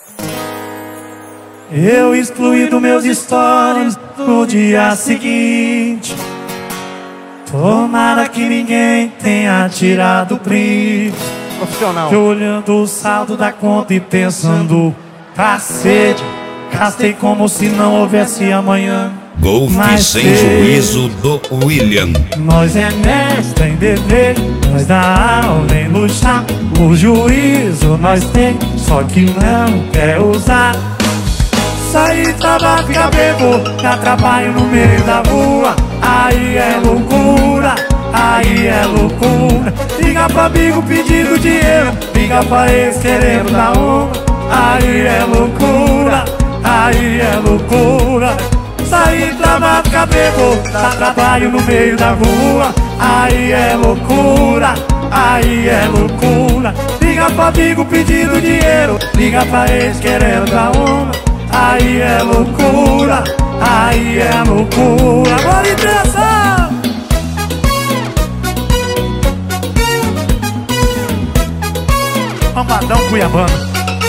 Eu excluí dos meus stories no dia seguinte. Tomara que ninguém tenha tirado o print. Profissional. Eu olhando o saldo da conta e pensando, cacete, gastei como se não houvesse amanhã. Golfe Mas sem sei, juízo do William. nós é mestre em dever, nós dá aula em luxar. O juízo nós tem, só que não quer usar. Sair, trabalhar, ficar bebo, dá trabalho no meio da rua. Aí é loucura, aí é loucura. Liga pra amigo pedindo dinheiro, liga pra ex querendo dar uma. Aí é loucura, aí é loucura. Sair, trabalhar, ficar bebo, dá trabalho no meio da rua. Aí é loucura, aí é loucura. Liga pra amigo pedindo dinheiro, liga pra ex querendo dar uma. Aí é loucura, aí é loucura. Agora interessa! Amadão Cuiabano.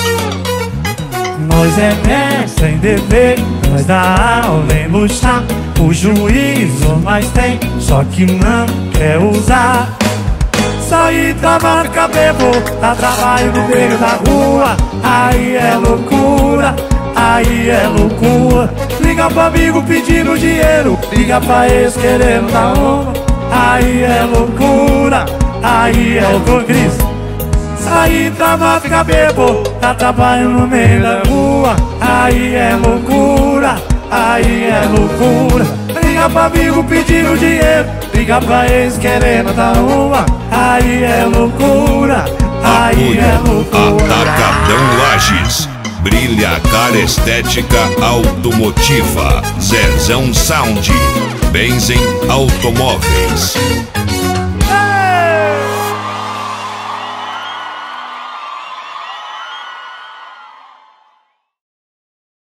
Nós é mestre em dever, nós dá aula em luxar. O juízo nós tem, só que não quer usar. Sair, trabalhar, ficar bebo, dá trabalho no meio da rua. Aí é loucura, aí é loucura. Liga pra amigo pedindo dinheiro, liga pra ex querendo dar uma. Aí é loucura, aí é loucura, Cris. Sair, trabalhar, ficar bebo, dá trabalho no meio da rua. Aí é loucura, aí é loucura. Liga pra amigo pedindo dinheiro, liga pra ex querendo dar uma. Aí é loucura, aí é loucura. Atacadão Lages. Brilha a cara estética automotiva. Zezão Sound. Benzen Automóveis.